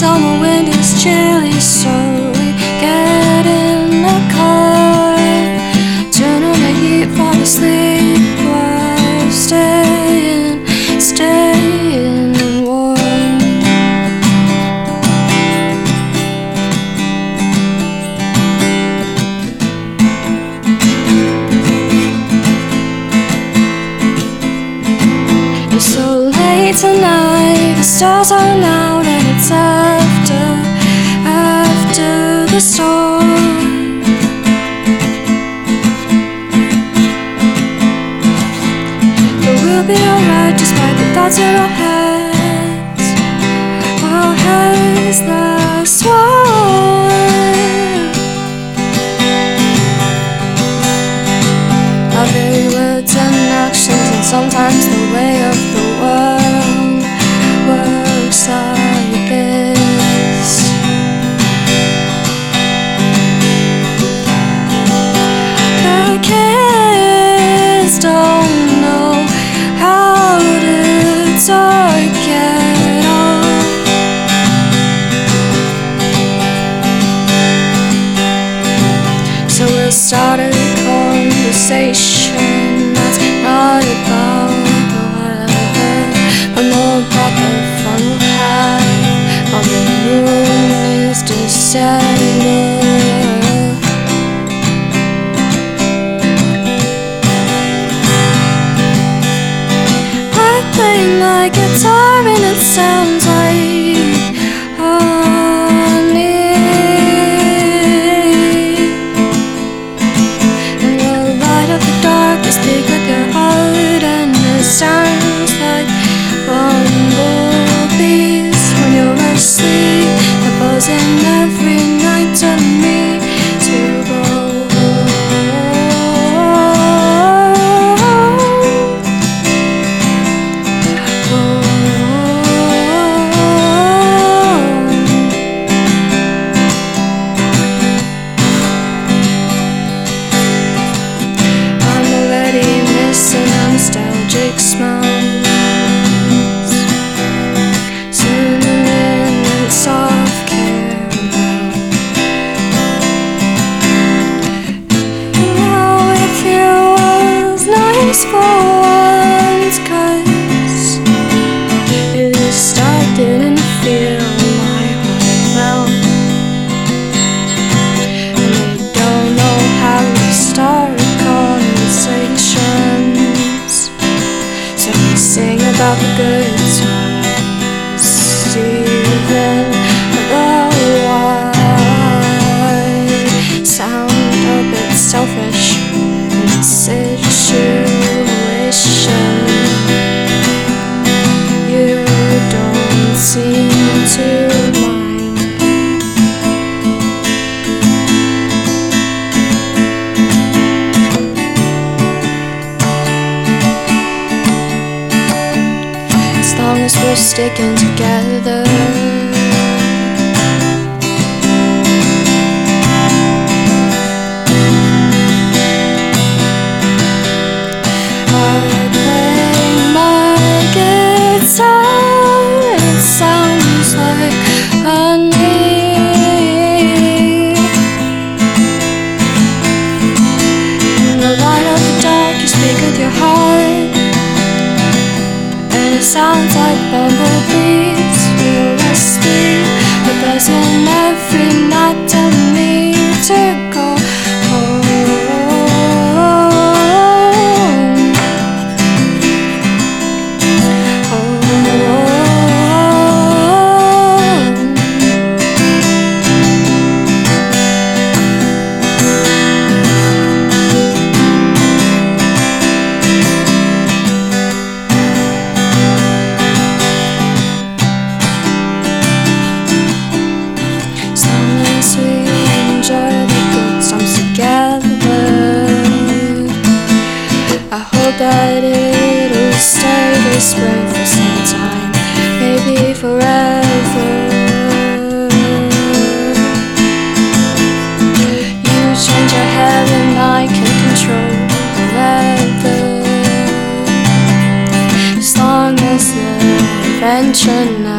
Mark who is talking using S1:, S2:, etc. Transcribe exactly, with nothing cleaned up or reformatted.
S1: summer wind is chilly, so we get in the car, turn on the heat, fall asleep while staying, staying warm. It's so late tonight, the stars are out, and it's after, after the storm. But we'll be alright despite the thoughts in our heads. Our heads that swirl. Our very words and actions, and sometimes the way of the world works like this. The kids don't know how to talk at all. So we'll start a conversation that's not about the weather, but more about the fun we'll have while the moon is December. I play my guitar and it sounds like honey. In the light of the dark, you speak with your heart, and it sounds like bumblebees. When you're asleep, they're buzzing every night, telling me to go nostalgic smiles, cinnamon and soft caramel. You know, if you was nice for once, 'cause at least I didn't feel my heart melt. And we don't know how to start conversations, so we sing about the good times, even though I sound a bit selfish in this situation. You don't seem to mind. As long as we're sticking together, I play my guitar, it sounds like honey. In the light of the dark, you speak with your heart, and it sounds like bumblebees. We're asleep, they're buzzing every night, telling me to go home. That it'll stay this way for some time, maybe forever. You change your hair and I can control the weather, as long as the invention